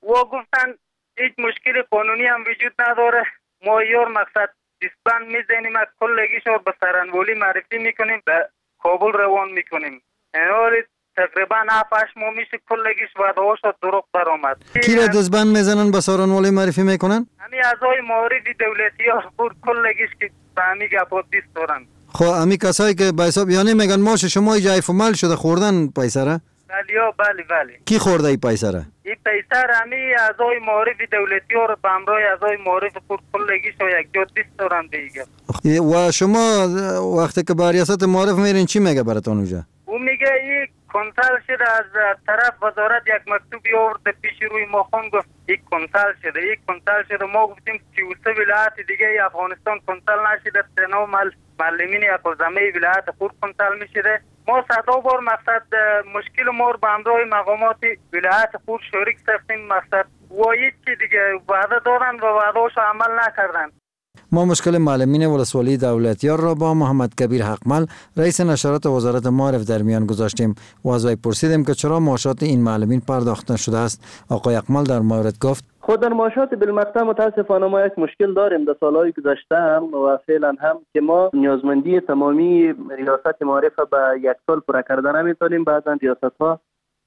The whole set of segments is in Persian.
و گفتن هیچ مشکل قانونی هم وجود نداره، ما یار مقصد دیسبند میزنیم، از کلگیش رو به سرانولی معرفی میکنیم، به کابل روان میکنیم. حالی تقریبا 7-8 ماه میشه کلگیش وعده‌هاش دروغ برآمد. کی را دزبند میزنن به سرانولی معرفی میکنن؟ همین اعضای معارف دولتی ها بود کلگیش که به همین گپا دیست دارن. خب همین کسایی که به حساب یعنی میگن ماش شما جایف مال شده خوردن پیسه را؟ بله. کی خورده ای پیسه را؟ این پیسه را همین اعضای معارف دولتی ها رو به همراه اعضای معارف کلگیش ها یک جا دیست دارن دیگه. و شما وقتی که به ریاست معارف میرین چی میگه براتون اونجا؟ او میگه این کنسال شده، از طرف وزارت یک مکتوبی آورد پیش روی ما خون گفت این کنسال شده. ما گفتیم 33 ولایت دیگه افغانستان کنسال نشده، تنها معلمین یک زمه ولایت خود کنسال میشده. ما صدا بار مقصد مشکل ما رو به همراه مقامات ولایت خود شریک ساختیم، مقصد و هیچ چی دیگه وعده دادن و وعده‌اش عمل نکردن. ما مشکل معلمین ولسوالی دولتیار را با محمد کبیر حقمل رئیس نشرات وزارت معارف در میان گذاشتیم و از وی پرسیدیم که چرا معاشات این معلمین پرداخت نشده است. آقای حقمل در مورد گفت خود در معاشات بالمقطع متاسفانه ما یک مشکل داریم در سالهای گذشته و فعلا هم که ما نیازمندی تمامی ریاست معارف به یک سال پورا کرده نمیتونیم. بعضا ریاست ها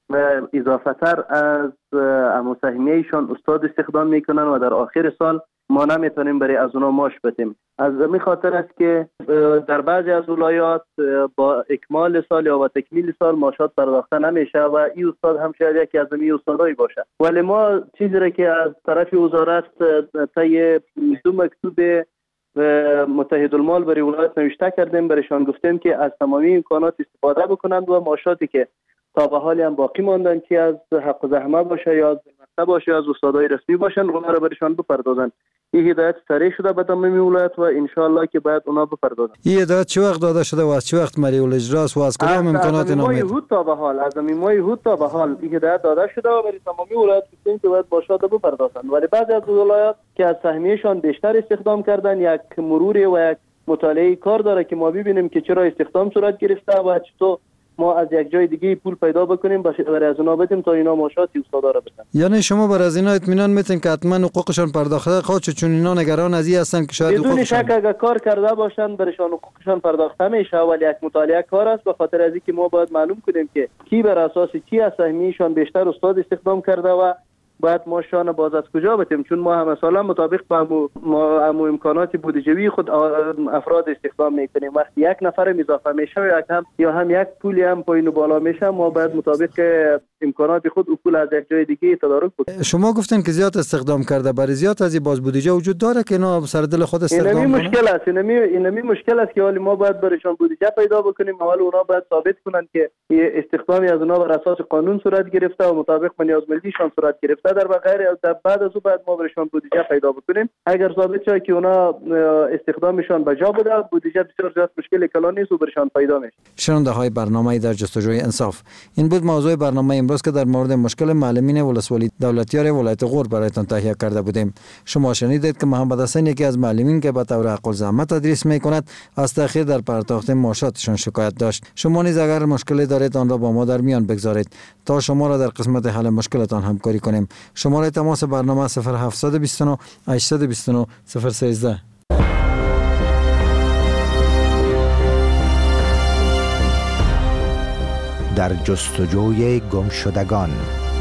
اضافه تر از مساهمیه‌شان استاد استخدام میکنن و در آخر سال ما نمیتونیم برای از اونا معاش بدیم. از این خاطر است که در بعضی از ولایات با اکمال سال یا با تکمیل سال معاشات پرداخته نمیشه و این استاد هم شاید یکی از این استادایی باشه. ولی ما چیزی را که از طرف وزارت طی 2 مکتوب متحدالمال برای ولایت نوشته کردیم، برایشان گفتیم که از تمامی امکانات استفاده بکنند و معاشاتی که تا به حال هم باقی ماندن که از حق زحمه باشه یا از باشه از استادای رسمی باشن اونا رو برشان بپردازن. این هدایت سریع شده به تمامی ولایت و ان شاء الله که بعد اونا بپردازن. این هدایت چه وقت داده شده و از چه وقت مریول الاجراست و از کدام امکانات اینا میاد؟ از ماه هود تا به حال این هدایت داده شده و برای تمامی ولایت گفتیم که باید باشد بپردازن. ولی بعضی از ولایات که از سهمیه‌شان بیشتر استخدام کردن یک مرور و یک مطالعه کار داره که ما ببینیم که چرا استخدام صورت گرفته و چطور ما از یک جای دیگه پول پیدا بکنیم برای از اونا بدیم تا اینا معاشاتی استادا رو بدن. یعنی شما بر از اینا اطمینان میتین که حتما حقوقشان پرداخته خواهد شد، چون اینا نگران از این هستن که شاید بدون شک اگر کار کرده باشن برشان حقوقشان پرداخته میشه، ولی یک مطالعه کار است به خاطر از اینکه ما باید معلوم کنیم که کی بر اساس چی از سهمیه‌شان بیشتر استاد استخدام کرده و بعد ما شان باز از کجا بتیم، چون ما هم مثلا مطابق با امکانات بودجه‌ای خود افراد استخدام میکنیم. وقتی یک نفر اضافه میشه یا هم یک پولی هم پایین و بالا میشه، ما باید مطابق امکانات خود پول از یک جای دیگه تدارک بکنیم. شما گفتین که زیاد استخدام کرده، برای زیاد از این باز بودجه وجود داره که اینا سر دل خود استخدام کنن. اینمی مشکل است که ولی ما باید برایشان بودجه پیدا بکنیم، اول اونا باید ثابت کنن که استخدامی از اونا بر اساس قانون صورت گرفته و مطابق با نیازمندیشان صورت گرفته. در بعد از او بعد ما برایشان بودجه پیدا بکنیم. اگر ثابت شه که اونا استخدامشان بجا بوده، بودجه بسیار زیاد مشکل کلان نیست و برایشان پیدا میشه. شنونده های برنامه در جستجوی انصاف، این بود موضوع برنامه امروز که در مورد مشکل معلمین ولسوالی دولتیار ولایت غور برایتان تهیه کرده بودیم. شما شنیدید که محمد حسین یکی از معلمین که به طور حق الزحمه تدریس میکند از تأخیر در پرداخت معاشاتشان شکایت داشت. شما نیز اگر مشکلی دارید آن را با ما در میان بگذارید تا شما را در قسمت حل مشکلتان همکاری کنیم. شماره تماس برنامه 0729 829 013. در جستجوی گمشدگان.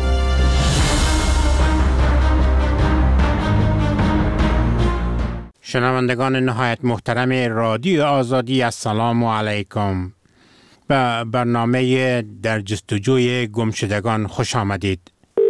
شنوندگان نهایت محترم رادیو آزادی، السلام علیکم. به برنامه در جستجوی گمشدگان خوش آمدید.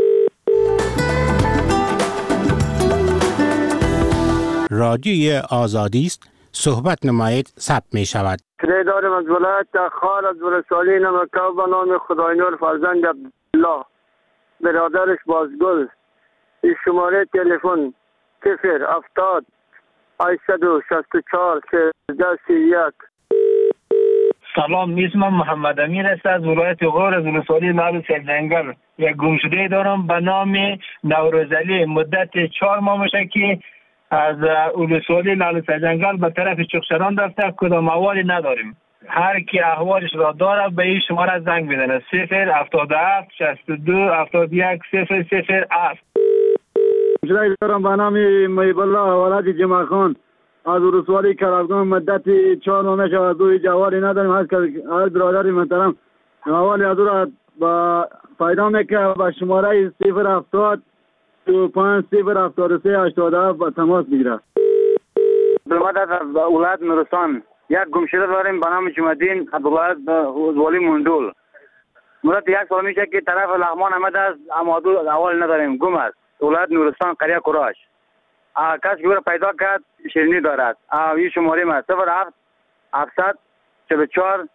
رادیوی آزادی است، صحبت نمایید ثبت می شود. دارم از ولایت خار از ولسوالی نمکه به نام خداینور فرزند عبدالله، برادرش بازگل. این شماره تلفن 070 864 1331. سلام، اسمم محمد امیر است از ولایت غور از ولسوالی لال سرجنگل. یک گمشده دارم به نام نوروزعلی. مدت 4 ماه میشه که از ولسوالی لال سرجنگل به طرف چخشران رفته، کدام احوالی نداریم. هر کی احوالش را داره به این شماره زنگ بزنه 077 62 71 007. گمشده دارم به نام محب الله ولد جمع خان از ولسوالی کربگان مدت 4 ماه میشه از دوی جواری نداریم. هر برادر محترم حوالی از او را پیدا میکنه به شماره 070 25 073 87 به تماس بگیره. برمت از ولایت نورستان یک گمشده داریم به نام جمع‌الدین از ولایت ولی مندول. مدت 1 سال میشه که طرف لغمان آمده است، اما اول نداریم، گم است. ولایت نورستان قریه کراش. کسی که او را پیدا کرد شیرینی دارد. این شماره ما 07 744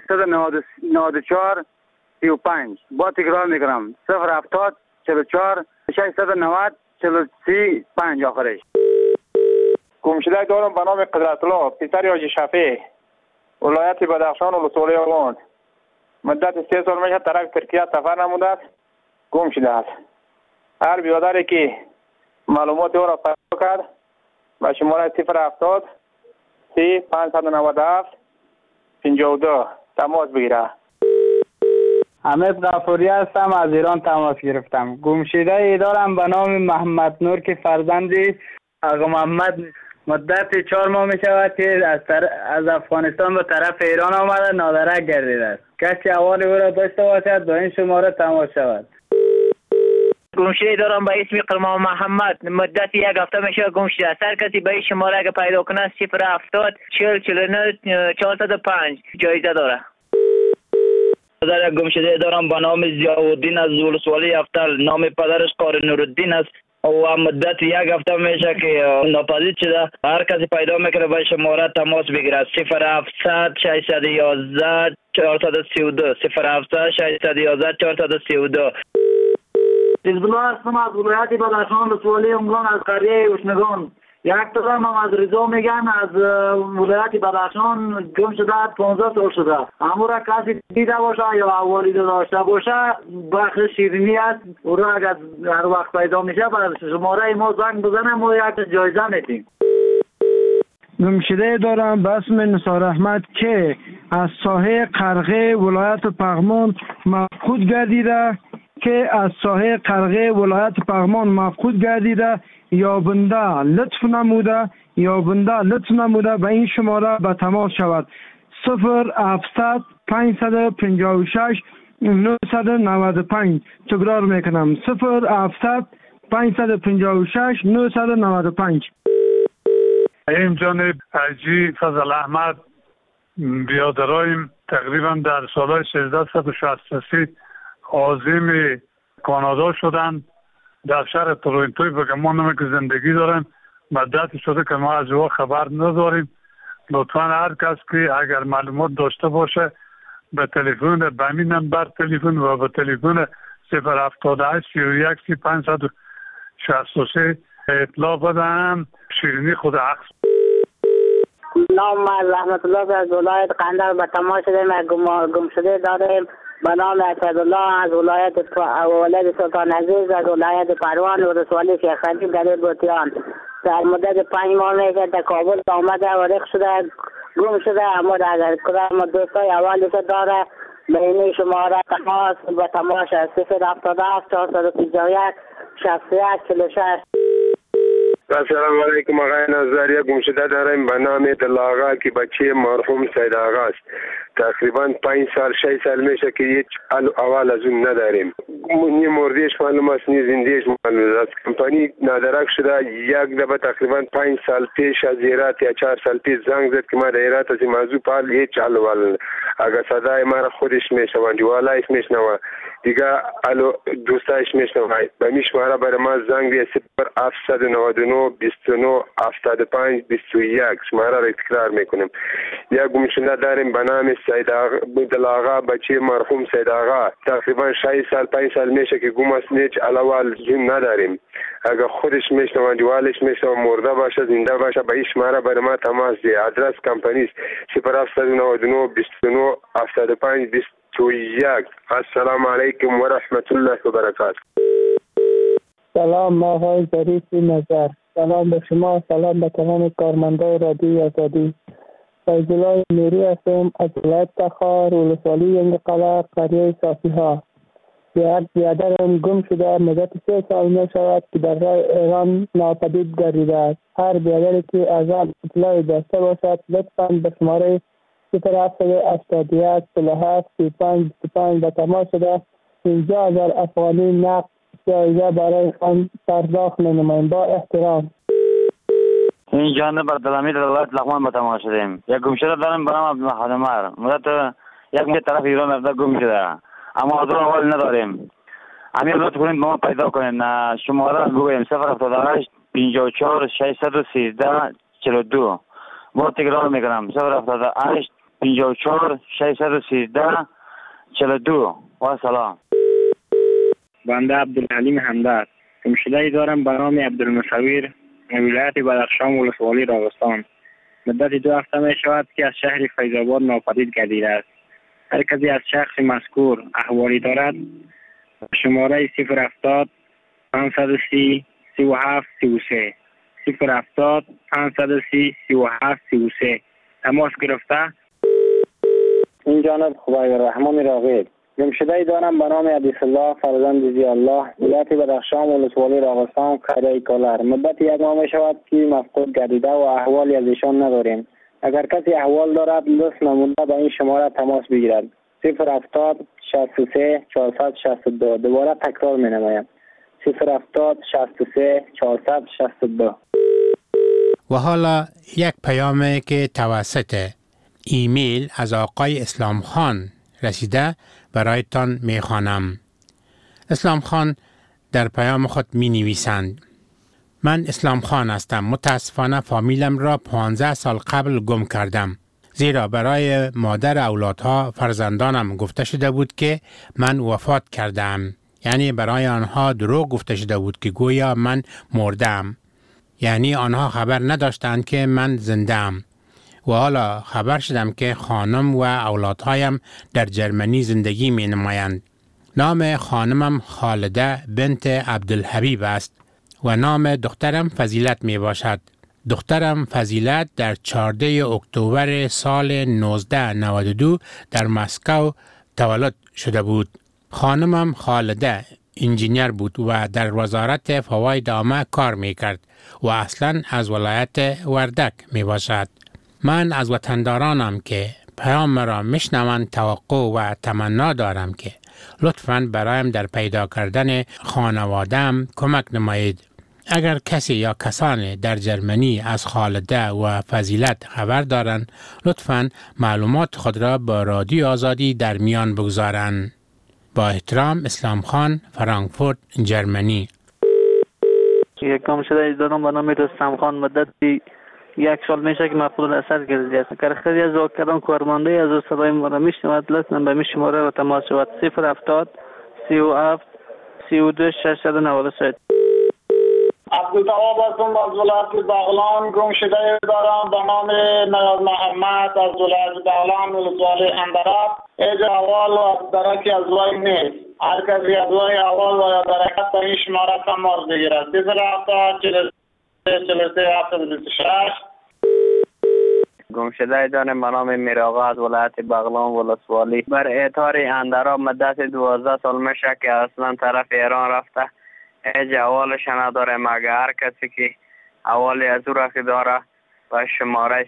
694 35. با تکرار میکنم 070 44 690 45 آخرش. گمشده دارم به نام قدرت الله پسر حاجی شفیع ولایت بدخشان ولسوالی آبان. مدت 3 سال میشه طرف ترکیه سفر نموده است، گم شده است. هر برادری که معلومات او را پیدا کرد به شماره 070 30 597 52 تماس بگیره. حمید غفوری هستم، از ایران تماس گرفتم. گمشده ای دارم به نام محمد نور که فرزندی آقا محمد مدت 4 ماه می شود که از افغانستان به طرف ایران آمده نادرک گردیده است. کسی احوال او را داشته باشد با این شماره تماس شود. گمشده دارم به اسم قرمان محمد مدت 1 هفته می شود گم شده است. هر کسی به این شماره اگه پیدا کنه 070 40 49 405 جایزه داره. در گمشده دارم به نام ضیاءالدین از ولسوالی افتل. نام پدرش قاری نورالدین است و مدت 1 هفته میشه که ناپدید شده. هر کسی پیدا میکنه به شماره تماس بگیره 0700 611 432 0700 611 432. حزب الله هستم از ولایت بدخشان ولسوالی امگان از قریه اشنگان. یک دارم از رضا میگن از ولایت بدخشان گم شده 15 سال شده. امو را کسی دیده باشه یا احوالی داشته باشه بخش شیرینی است. او را اگر هر وقت پیدا میشه به شماره ما زنگ بزنم و یک جایزه میدیم. گمشده دارم به اسم نثار احمد که از ساحه قرغه ولایت پغمان مفقود گردیده یابنده لطف نموده به این شماره به تماس شود 0700 556 995. تکرار میکنم 0700 556 995. این جانب حاجی فضل احمد بیادرایم تقریبا در سال 1363 عازم کانادا شدند. در شهر تورنتو بگمان که زندگی دارم. مدتی شده که ما از او خبر نداریم. لطفا هر کس که اگر معلومات داشته باشه به تلفن به همین نمبر تلفن و به تلفن 078 31 563 اطلاع بدهم. شیرینی خود عکس. نام رحمت الله از ولایت قندهار به تماس شده. گم شده داریم به نام اسدالله از ولایت سلطان عزیز از ولایت پروان ولسوالی شیخ خلیل در بوتیان. در مدت 5 ماه میشه در کابل آمده و رخ شده گم شده. اما اگر کدام دوستای اولش داره به این شماره تماس به تماس 077 451 61 46. السلام علیکم آقای نظریه. گمشده داریم به نام دلاغا که بچه مرحوم سید آقا است. تقریبا 5 سال 6 سال میشه که هیچ اول از اون نداریم. نی مردیش معلوم است نی زندیش معلوم است. کمپانی نادرک شده. یک دفعه تقریبا 5 سال پیش از ایرات یا 4 سال پیش زنگ زد که ما در ایرات از این موضوع پال هیچ حل اگر صدای ما را خودش میشنوند جوالایش میشنوند دیگه الو دوستایش میشنوند به می شماره برای ما زنگ دی 0799 29 75 21 شماره را تکرار میکنیم. یک گمشده داریم به نام سید آقا بچه مرحوم سید آقا. تقریبا 6 سال 5 سال میشه که گم است. هیچ علاوه جون نداریم. اگر خودش میشنوند جوالش میشنوند مرده باشه زنده باشه به این شماره برای ما تماس دی. آدرس کمپانی است 0799 29 75 21. السلام علیکم و رحمت الله و برکاته. سلام آقای ظریف نظر. سلام به شما، سلام به تمام کارمندان رادیوی آزادی. فیض الله نوری هستم از ولایت تخار ولسوالی ینگقلع قریه صافی ها. یک برادرم گم شده مدت 3 سال می شود که در راه ایران ناپدید گردیده است. هر برادری که از آن اطلاعی داشته باشد لطفاً به شماره 0781 47 35 25 به تماس شده 50,000 افغانی نقد جایزه برای آن پرداخت نماییم. با احترام. این جانب عبدالحمید ولایت لغمان به تماس شدیم. یک گمشده دارم به نام عبدالمحمد عمر. مدت یک ماه طرف ایران رفته گم شده، اما از اول نداریم. امیر لطف کنید ما پیدا کنید. شماره بگویم 078 54 613 42. با تکرار میکنم 078 54 613 42. و سلام. بنده عبدالحلیم همدرد. گمشده‌ای دارم به نام عبدالمصور، ولایت بدخشان ولسوالی راغستان. مدت 2 هفته می شود که از شهر فیض‌آباد ناپدید گردیده است. هر کسی از شخص مذکور احوالی دارد شماره 070 530 37 33 070 530 37 33 تماس گرفته. این جانب خدای الرحمن راغب. گمشده‌ای دارم به نام عبدالله الله فرزند ضیاءالله، ولایت بدخشان ولسوالی راغستان قریه کالر. مدت 1 ماه می شود که مفقود گردیده و احوالی از ایشان نداریم. اگر کسی احوال دارد لطف نموده به این شماره تماس بگیرد. 070 63 462. دوباره تکرار می نمایم 070 63 462. و حالا یک پیامی که توسط ایمیل از آقای اسلام خان رسیده برایتان می خوانم. اسلام خان در پیام خود می نویسند: من اسلام خان هستم. متاسفانه فامیلم را 15 سال قبل گم کردم. زیرا برای مادر اولادها فرزندانم گفته شده بود که من وفات کردم. یعنی برای آنها دروغ گفته شده بود که گویا من مردم. یعنی آنها خبر نداشتند که من زنده‌ام. و حالا خبر شدم که خانم و اولادهایم در جرمنی زندگی می نمایند. نام خانمم خالده بنت عبدالحبیب است و نام دخترم فضیلت می باشد. دخترم فضیلت در 14 اکتبر سال 1992 در مسکو تولد شده بود. خانمم خالده انجینیر بود و در وزارت فواید عامه کار می کرد و اصلا از ولایت وردک می باشد. من از وطندارانم که پیام را میشنوند توقع و تمنا دارم که لطفاً برایم در پیدا کردن خانواده‌ام کمک نمایید. اگر کسی یا کسانی در جرمنی از خالده و فضیلت خبر دارند لطفاً معلومات خود را با رادیو آزادی در میان بگذارند. با احترام اسلام خان، فرانکفورت، جرمنی. یک گمشده دارم به نام رستم خان. مدت 1 سال میشه که مفقود الاثر گردیده است. اگر خیلی از واقعان کارمانده از صدای ما را میشنود لطفاً به شماره را تماس شود 070 37 32 693. عبدالتواب هستم از ولایت بغلان. گمشده دارم به نام نیاز محمد از ولایت بغلان ولسوالی اندراب. اینجا احوال و درکی از وای نیست. هر کسی از وای احوال و درکت به این شماره تماس بگیرد 070 43 726. گمشده دارم به نام میراغا از ولایت بغلان ولسوالی. بر اعتار اندراب مدت 12 سال میشه که اصلا طرف ایران رفته. هیچ احوالش نداره مگه هر کسی که احوالی از او رخی داره با شماره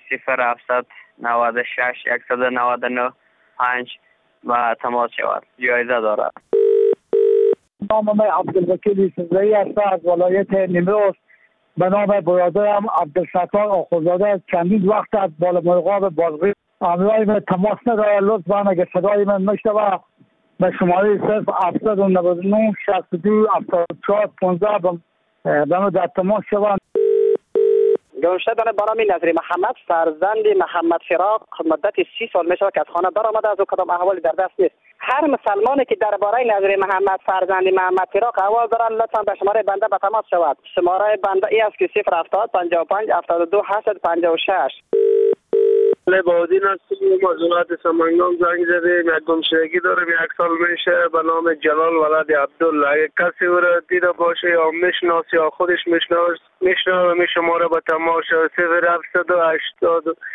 0796 199 5 و تماس شود. جایزه داره. نام عبدالوکیل سزایی است از ولایت نیمروز. به نام برادرم عبدالستار آخوزاده چندین وقت از بالامرغاب بازغی امرای من تماس نداره. لطفاً اگر صدای من میشنوه به شماره 079 62 74 15 به من در تماس شوند. گمشده دارم به نام نظری محمد فرزند محمد فراق. مدت 30 سال میشه که از خانه برآمده، از او کدام احوالی در دست نیست. هر مسلمانی که درباره نظری محمد فرزند محمد فراق احوال دارن لطفا به شماره بنده به تماس شود. شماره بنده ای است که 070 55 72 856. لبادین هستیم از ولایت سمنگان زنگ زدیم. یک گمشدگی داریم 1 سال میشه به نام جلال ولد عبدالله. اگه کسی او را دیده باشه یا میشناس یا خودش میشناسه می شماره به تماس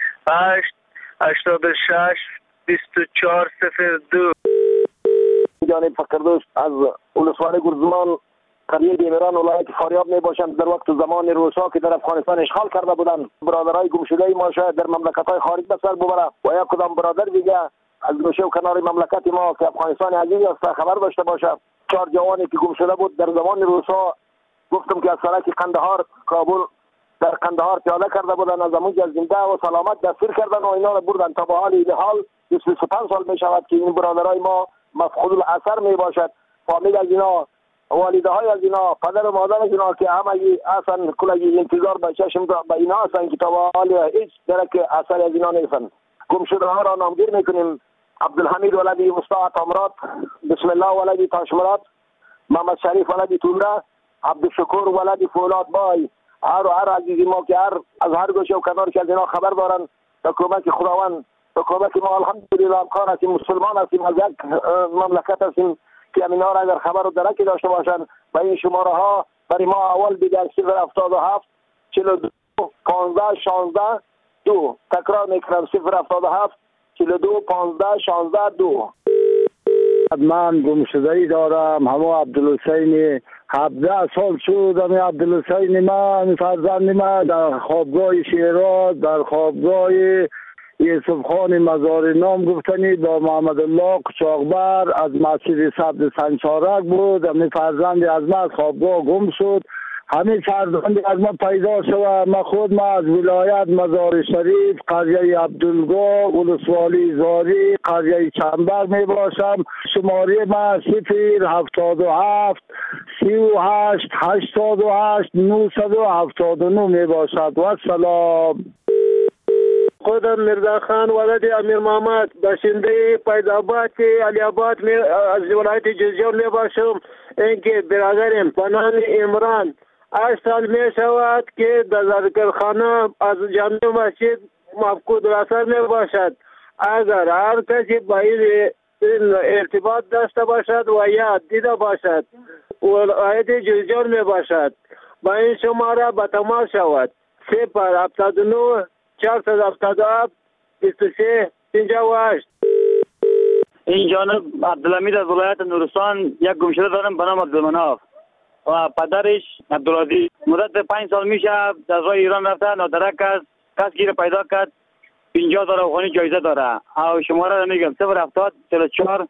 0788 86 24 02. جانب فقردوست از ولسوالی گرزمان قریه دیمران ولایت فاریاب می باشند. در وقت زمان روسا که در افغانستان اشغال کرده بودند برادرای گمشده ما شاید در مملکت‌های خارج به سر ببره و یا کدام برادر دیگه از گوشه و کنار مملکت ما که افغانستان عزیز است خبر داشته باشه. 4 جوانی که گمشده بود در زمان روسا گفتم که از سرک قندهار کابل در قندهار پیاده کرده بودن، از اونجا زنده و سلامت دستگیر کردن و اینا رو بردن تا به حال 25 سال می شود که این برادرای ما مفقود الاثر می باشد. فامیل از اینا، والده های از اینا، پدر و مادر از اینا که همگی اصلا کلگی انتظار به چشم به اینا هستن که تا به حال هیچ درک اثر از اینا نیستن. گمشده ها را نامگیر میکنیم: عبدالحمید ولدی مصطفی تامرات، بسم الله ولدی تاشمرات، محمد شریف ولدی تومره، عبدالشکور ولدی فولاد بای. هر عزیزی ما که از هر گوشه و کنار که از اینا خبر دارن، حکومت خداوند، حکومت ما الحمدلله امکان هستیم، مسلمان هستیم، از یک مملکت هستیم که اینا را اگر خبر و درکی داشته باشن و این شماره ها برای ما اول دیگر 077 42 15 16 2. تکرار میکنم 077 42 15 16 2. من گمشده‌ای دارم، همه عبدالحسین 17 سال شد. همه عبدالحسین من فرزند من در خوابگاه شیراز، در خوابگاه یوسف خان مزار نام گفتنی با محمد الله قچاقبر از مسجد سبز سنچارک بود. همه فرزند از من از خوابگاه گم شد. همه فرزند از من پیدا شد. من خود از ولایت مزار شریف، قریه عبدالگاه، ولسوالی زاری، قریه چنبر می باشم. شماره من 077 38 88 979 می باشد. و سلام. خودم مرزا خان ولد امیر محمد باشنده پیداباد علی آباد از ولایت جوزجان می باشم. اینکه برادرم به نام عمران 8 سال می شود که در ذکرخانه از جامع مسجد مفقود الاثر می باشد. اگر هر کسی با این ارتباط داشته باشد و یا دیده باشد ولایت جوزجان می باشد با این شماره به تماس شود 079 477 23 58. این جانب عبدالحمید از ولایت نورستان یک گمشده دارم به نام عبدالمناف و پدرش عبدالعزیز. مدت 5 سال میشه از راه ایران رفته، نادرک است، کس گیر پیدا کرد 50,000 افغانی جایزه داره. او شماره رو میگم 070 44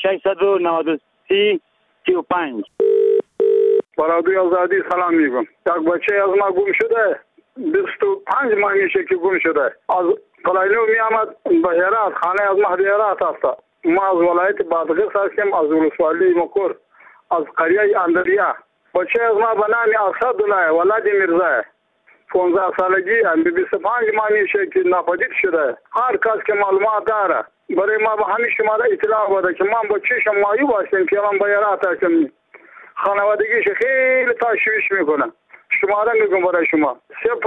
693 35. برادوی آزادی سلام میگم. یک بچه از ما گم شده 25 ماه میشه که گم شده. از قلعه‌نو می آمد به هرات، خانه از مهدی هرات است. ما از ولایت بادغیس هستیم، از ولسوالی مکور، از قریه اندریا. بچه از ما به نام اسدالله ولد میرزا 15 سالگی 25 ماه میشه که ناپدید شده. هر کس که معلومات داره برای ما به همین شماره اطلاع بده که من بچه شم مایوب هستم که من به هرات هستم. خانوادگیش خیلی تشویش میکنه. شماره میگم برای شما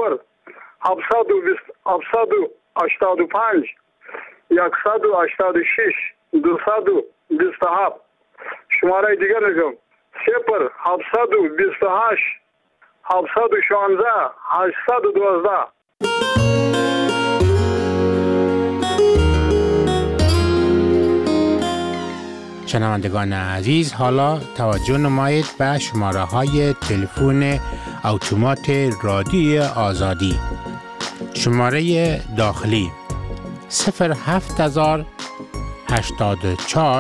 0-785 186 227. شماره دیگر میگم 0-728 716 812. شنوندگان عزیز، حالا توجه نمایید به شماره های تلفن اتومات رادیوی آزادی. شماره داخلی 07000 84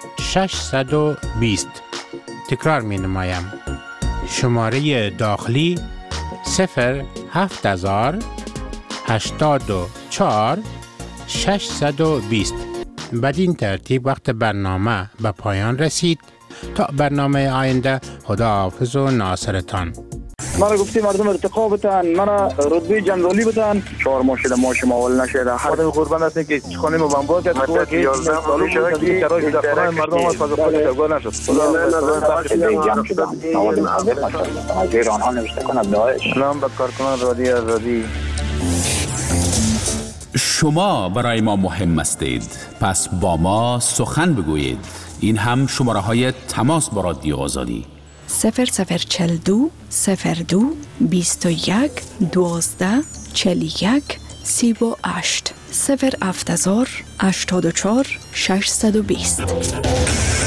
620. تکرار می نمایم. شماره داخلی 07000 84 620. بدین ترتیب وقت برنامه به پایان رسید. تا برنامه آینده، خداحافظ و ناصرتان. من گفتی مردم ارتقا بتن، من رتبه جنرالی بتن. 4 ماه شده ما شما اول نشده. خدا قربان هستین که خانه ما بمبار کرد. خدا که 11 سال شده که شرایط در خانه مردم از فاز خود ترگاه نشد. خدا ایران ها نوشته کنه داعش. سلام به کارکنان رادیو آزادی. شما برای ما مهم هستید، پس با ما سخن بگویید. این هم شماره های تماس با رادیو آزادی 0042 02 21 12 41 38 070 84 620.